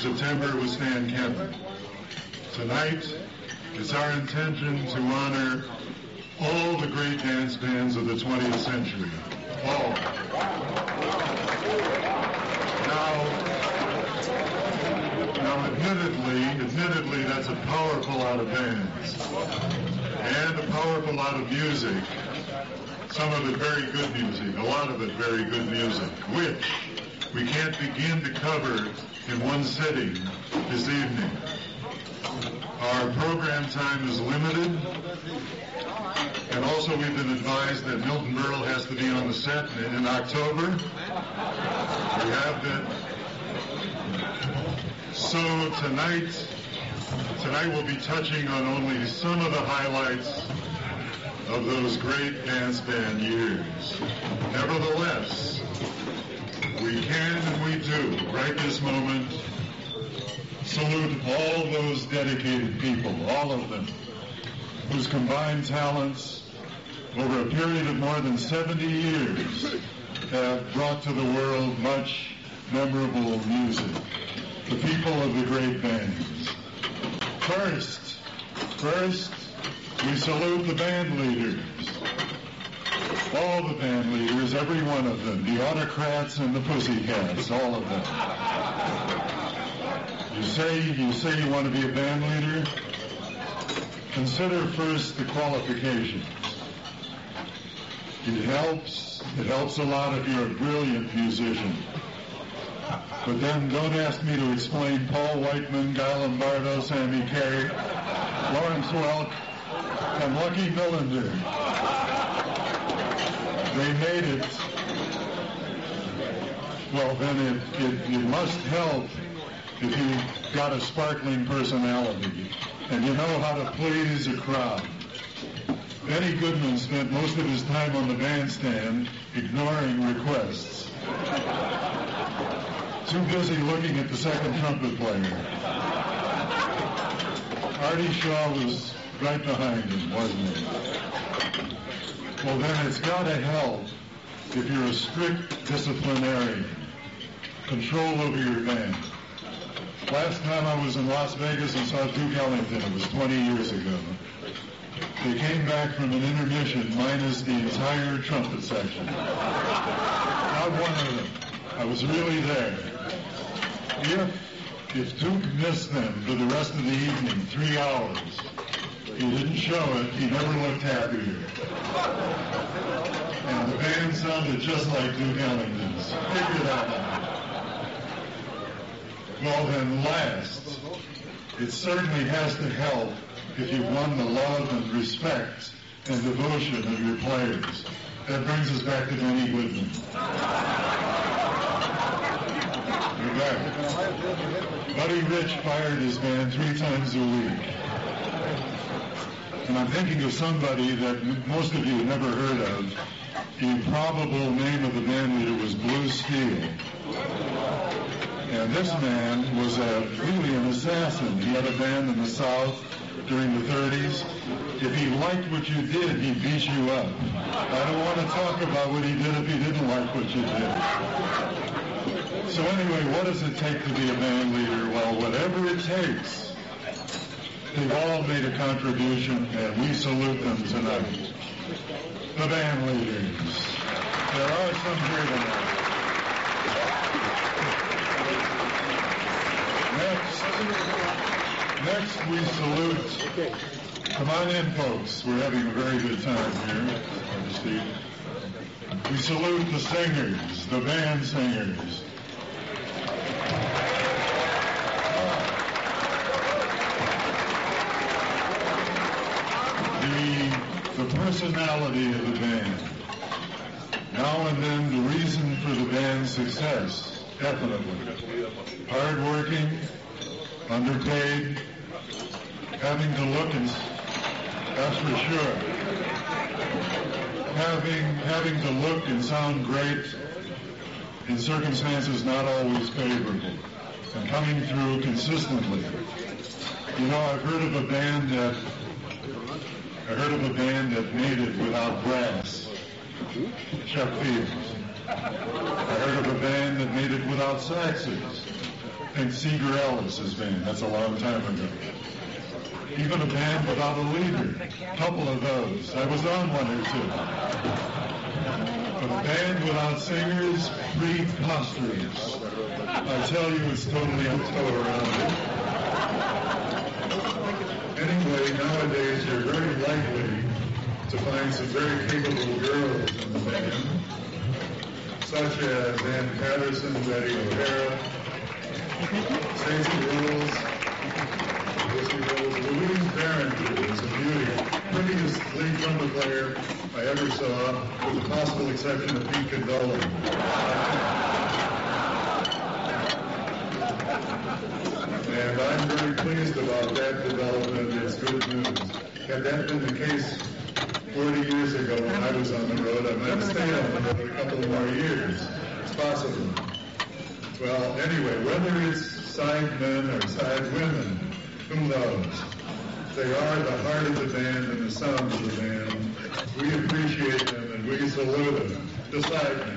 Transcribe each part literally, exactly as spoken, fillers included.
September with Stan Kenton. Tonight, it's our intention to honor all the great dance bands of the twentieth century. All. Now, now admittedly, admittedly, that's a powerful lot of bands. And a powerful lot of music. Some of it very good music, a lot of it very good music, which we can't begin to cover in one sitting this evening. Our program time is limited, and also we've been advised that Milton Berle has to be on the set in October. We have been. So tonight, tonight we'll be touching on only some of the highlights of those great dance band years. Nevertheless, we can and we do, right this moment, salute all those dedicated people, all of them, whose combined talents over a period of more than seventy years have brought to the world much memorable music. The people of the great bands. First, first, we salute the band leaders. All the band leaders, every one of them, the Autocrats and the Pussycats, all of them. You say, you say you want to be a band leader? Consider first the qualifications. It helps, it helps a lot if you're a brilliant musician. But then don't ask me to explain Paul Whiteman, Guy Lombardo, Sammy Kaye, Lawrence Welk, and Lucky Millinder. They made it. Well, then it, it, it must help if you've got a sparkling personality and you know how to please a crowd. Benny Goodman spent most of his time on the bandstand ignoring requests. Too busy looking at the second trumpet player. Artie Shaw was right behind him, wasn't he? Well, then it's got to help if you're a strict disciplinarian. Control over your band. Last time I was in Las Vegas and saw Duke Ellington, it was twenty years ago. They came back from an intermission minus the entire trumpet section. Not one of them. I was really there. If, if Duke missed them for the rest of the evening, three hours, he didn't show it, he never looked happier. And the band sounded just like Duke Ellington's. Figure that out. Well then last, it certainly has to help if you've won the love and respect and devotion of your players. That brings us back to Benny Goodman. We're back. Buddy Rich fired his band three times a week. And I'm thinking of somebody that most of you have never heard of. The probable name of the band leader was Blue Steel. And this man was a, really an assassin. He had a band in the South during the thirties. If he liked what you did, he'd beat you up. I don't want to talk about what he did if he didn't like what you did. So anyway, what does it take to be a band leader? Well, whatever it takes. They've all made a contribution, and we salute them tonight. The band leaders. There are some here tonight. Next, next we salute. Come on in, folks. We're having a very good time here. We salute the singers, the band singers. The, the personality of the band. Now and then the reason for the band's success, definitely. Hard-working, underpaid, having to look and, that's for sure. Having, having to look and sound great in circumstances not always favorable, and coming through consistently. You know, I've heard of a band that I heard of a band that made it without brass. Chuck Fields. I heard of a band that made it without saxes. and Seeger Ellis's band. That's a long time ago. Even a band without a leader. A couple of those. I was on one or two. But a band without singers, preposterous. I tell you, it's totally up to around it. Anyway, nowadays you're very likely to find some very capable girls in the band, such as Ann Patterson, Betty O'Hara, Stacey Rules, Lucy Rose, Louise Barringer is a beauty, prettiest lead trumpet player I ever saw, with the possible exception of Pete Condola. And I'm very pleased about that development. It's good news. Had that been the case forty years ago when I was on the road, I might have stayed on the road a couple more years. It's possible. Well, anyway, whether it's side men or side women, who knows? They are the heart of the band and the sound of the band. We appreciate them and we salute them. The side men.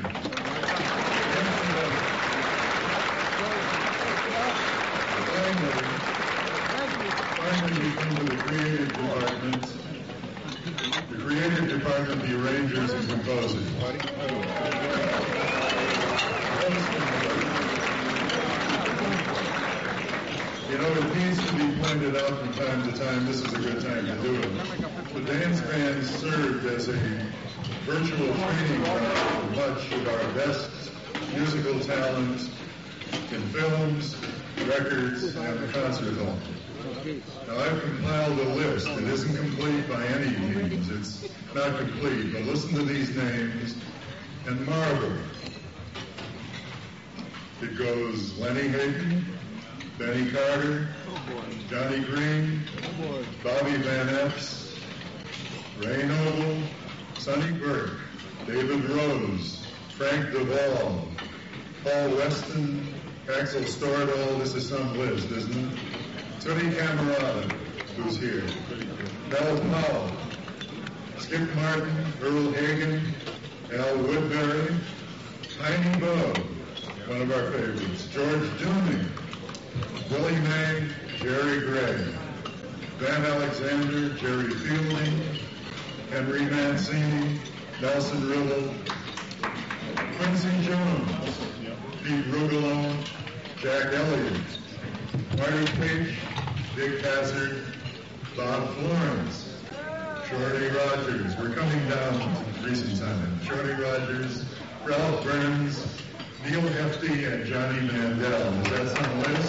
Finally, we come to the creative department. The creative department, the arrangers and composers. You know, it needs to be pointed out from time to time, this is a good time to do it. The dance band served as a virtual training ground for much of our best musical talent in films, records, and the concert hall. Now, I've compiled a list. It isn't complete by any means. It's not complete, but listen to these names and marvel. It goes Lenny Hayden, Benny Carter, Johnny Green, Bobby Van Epps, Ray Noble, Sonny Burke, David Rose, Frank Duvall, Paul Weston, Axel Stordahl. This is some list, isn't it? Tony Camerata, who's here. Mel Powell, Skip Martin, Earl Hagen, Al Woodbury, Tiny Bo, one of our favorites, George Dooney, Willie May, Jerry Gregg, Van Alexander, Jerry Fielding, Henry Mancini, Nelson Riddle, Quincy Jones, Pete Rugolo, Jack Elliott, Marty Page, Dick Hazard, Bob Florence, Shorty Rogers. We're coming down to recent time. Shorty Rogers, Ralph Burns, Neil Hefti, and Johnny Mandel. Is that on the list?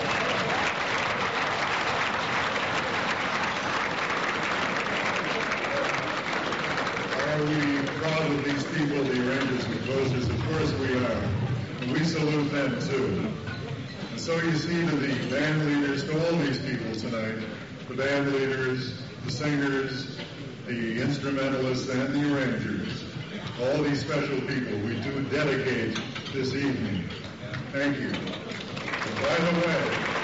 Are we proud of these people, the arrangers and composers? Of course we are. And we salute them too. And so you see to the band leaders, to all these people tonight, the band leaders, the singers, the instrumentalists, and the arrangers, all these special people, we do dedicate this evening. Thank you. And by the way,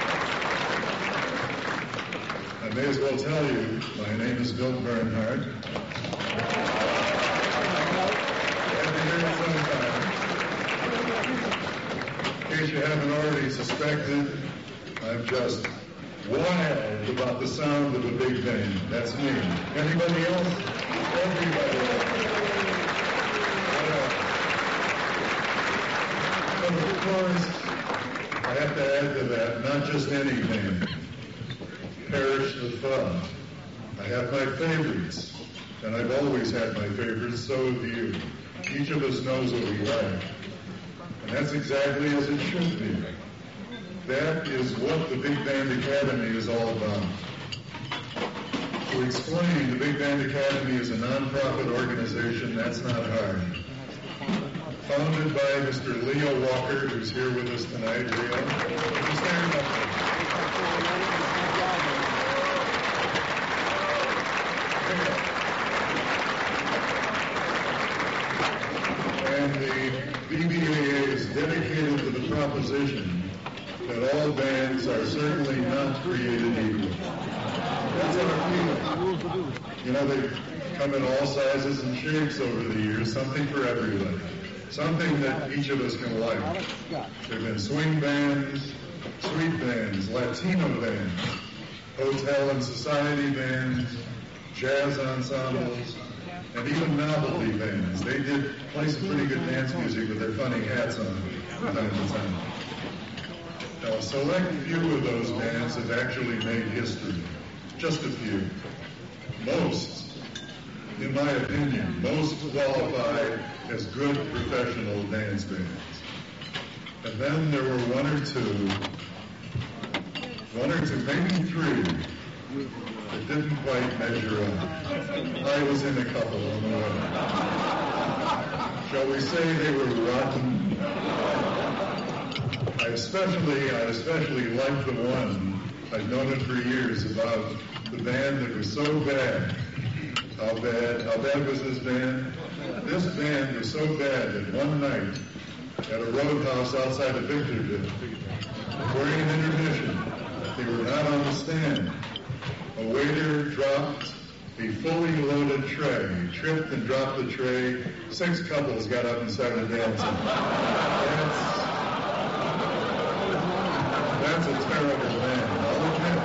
I may as well tell you, my name is Bill Bernhardt. In case you haven't already suspected, I'm just wild about the sound of a big band. That's me. Anybody else? Everybody else. But of course, I have to add to that, not just any band. Perish the thought. I have my favorites, and I've always had my favorites, so have you. Each of us knows what we like. And that's exactly as it should be. That is what the Big Band Academy is all about. To explain, the Big Band Academy is a non-profit organization. That's not hard. Founded by Mister Leo Walker, who's here with us tonight. Leo, just stand up. And the B B A A is dedicated to the proposition that all bands are certainly not created equal. That's our feeling. You know, they've come in all sizes and shapes over the years, something for everybody. Something that each of us can like. There have been swing bands, street bands, Latino bands, hotel and society bands, jazz ensembles, and even novelty bands. They did play some pretty good dance music with their funny hats on from time to time. Now, a select few of those bands have actually made history. Just a few. Most, in my opinion, most qualified as good professional dance bands. And then there were one or two, one or two, maybe three, that didn't quite measure up. I was in a couple of them. Shall we say they were rotten? I especially, I especially liked the one, I've known it for years, about the band that was so bad. How bad, how bad was this band? This band was so bad that one night at a roadhouse outside of Victorville, during an intermission, they were not on the stand. A waiter dropped a fully loaded tray. He tripped and dropped the tray. Six couples got up and started dancing. That's, that's a terrible band, I'll admit.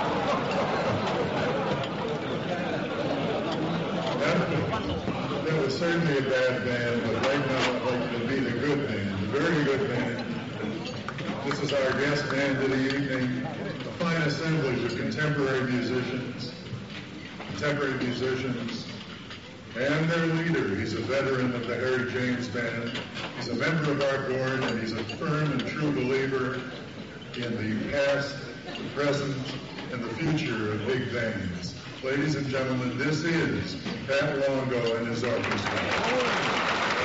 That, that was certainly a bad band, but right now I'd like to be the good band, the very good band. This is our guest band of the evening, a fine assemblage of contemporary musicians, contemporary musicians, and their leader. He's a veteran of the Harry James Band. He's a member of our board, and he's a firm and true believer in the past, the present, and the future of big bands. Ladies and gentlemen, this is Pat Longo and his orchestra.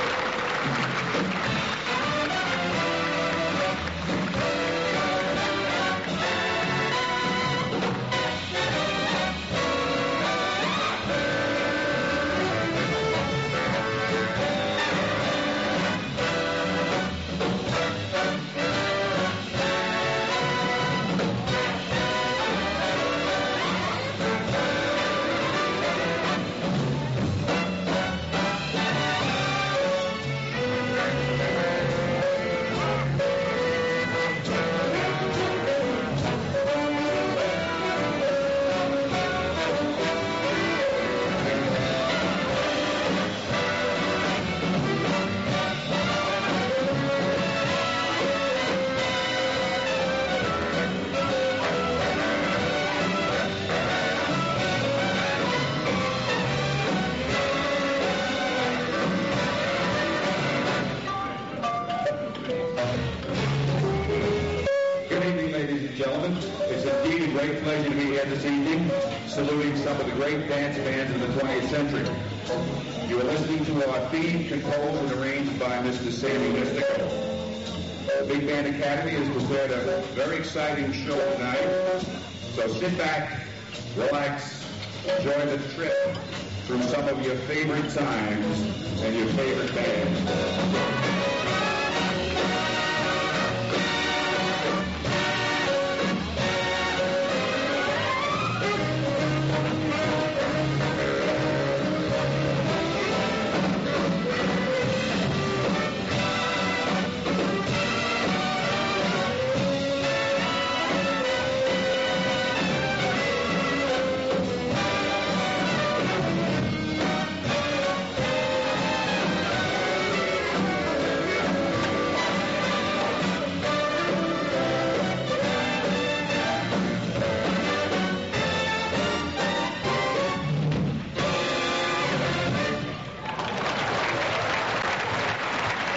Saluting some of the great dance bands of the twentieth century. You are listening to our theme composed and arranged by Mister Sammy Mystico. The Big Band Academy has prepared a very exciting show tonight. So sit back, relax, enjoy the trip through some of your favorite times and your favorite bands.